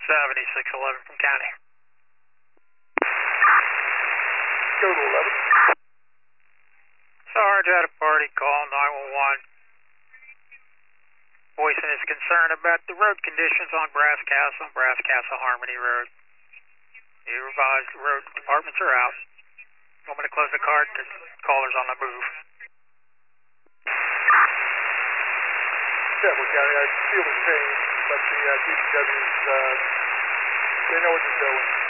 7611 from county. Go to 11. Sarge had a party call 911. Voicing his concern about the road conditions on Brass Castle and Brass Castle Harmony Road. He revised the road departments are out. Want me to close the card because caller's on the move. Chapel County, I feel the same, but the DPW's, they know what they're doing.